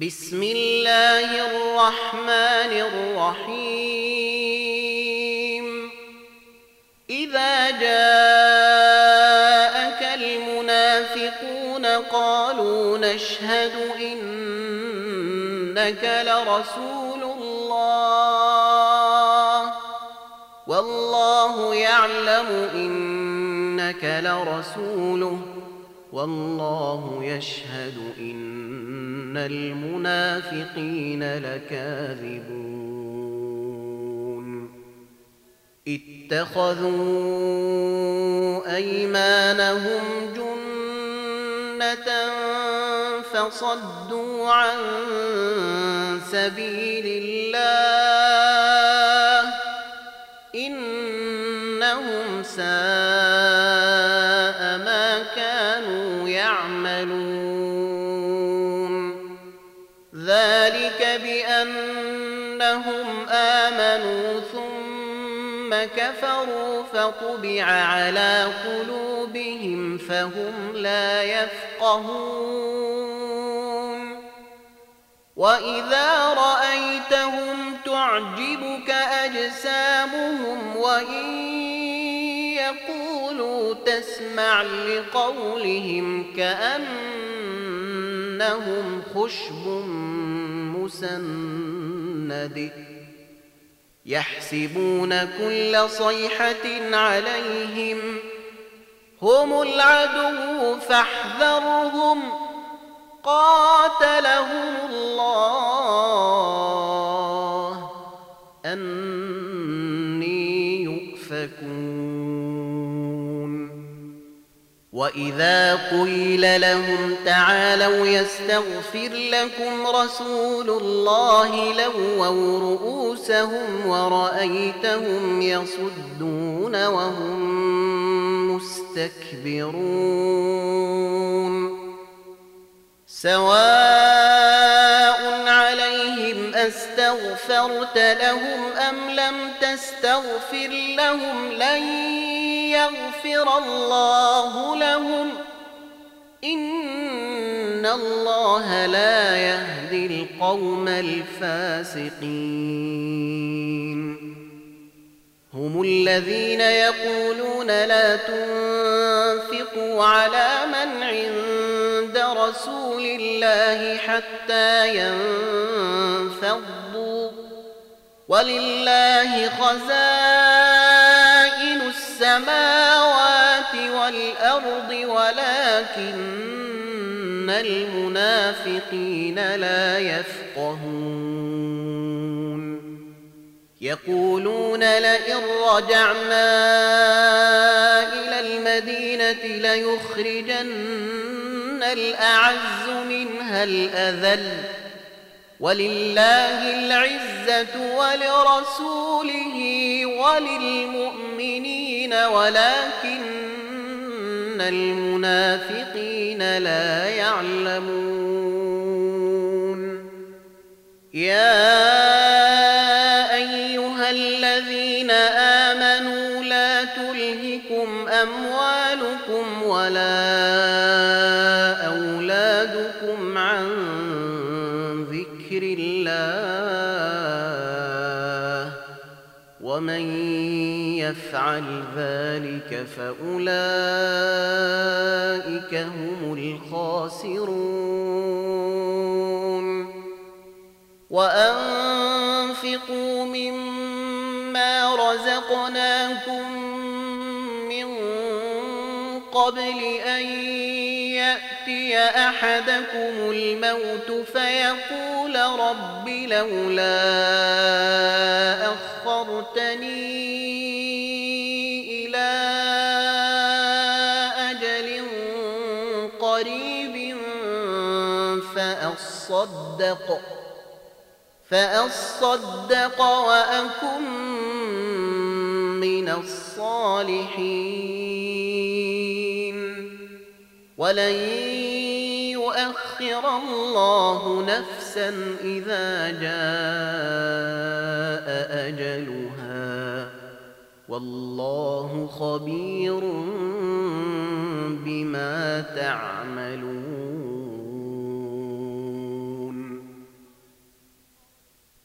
بسم الله الرحمن الرحيم. إذا جاءك المنافقون قالوا نشهد إنك لرسول الله والله يعلم إنك لرسوله والله يشهد إن المنافقين لكاذبون. اتخذوا أيمانهم جنة فصدوا عن سبيل الله إنهم ساء ما كانوا يعملون. ذلك بأنهم آمنوا ثم كفروا فطبع على قلوبهم فهم لا يفقهون. وإذا رأيتهم تعجبك أجسامهم وإن يقولوا تسمع لقولهم كأنهم خشب مسند يحسبون كل صيحة عليهم هم العدو فاحذرهم قاتلهم الله أني يؤفكون. وإذا قيل لهم تعالوا يستغفر لكم رسول الله لووا رؤوسهم ورأيتهم يصدون وهم مستكبرون. سواء عليهم أستغفرت لهم أم لم تستغفر لهم لن يغفر الله لهم إن الله لا يهدي القوم الفاسقين. هم الذين يقولون لا تنفقوا على من عند رسول الله حتى ينفضوا ولله خزائن السماوات والأرض ولكن المنافقين لا يفقهون. يقولون لئن رجعنا إلى المدينة ليخرجن الأعز منها الأذل ولله العزة ولرسوله وللمؤمنين ولكن المنافقين لا يعلمون. يا أيها الذين آمنوا لا تلهكم أموالكم ولا أولادكم عن ذكر الله ومن يفعل ذلك فأولئك هم الخاسرون. وأنفقوا مما رزقناكم من قبل أن يأتي أحدكم الموت فيقول رب لولا أخرتني إلى أجل قريب فأصدق وأكن من الصالحين ولن يؤخر الله نفسا إذا جاء أجلها والله خبير بما تعملون.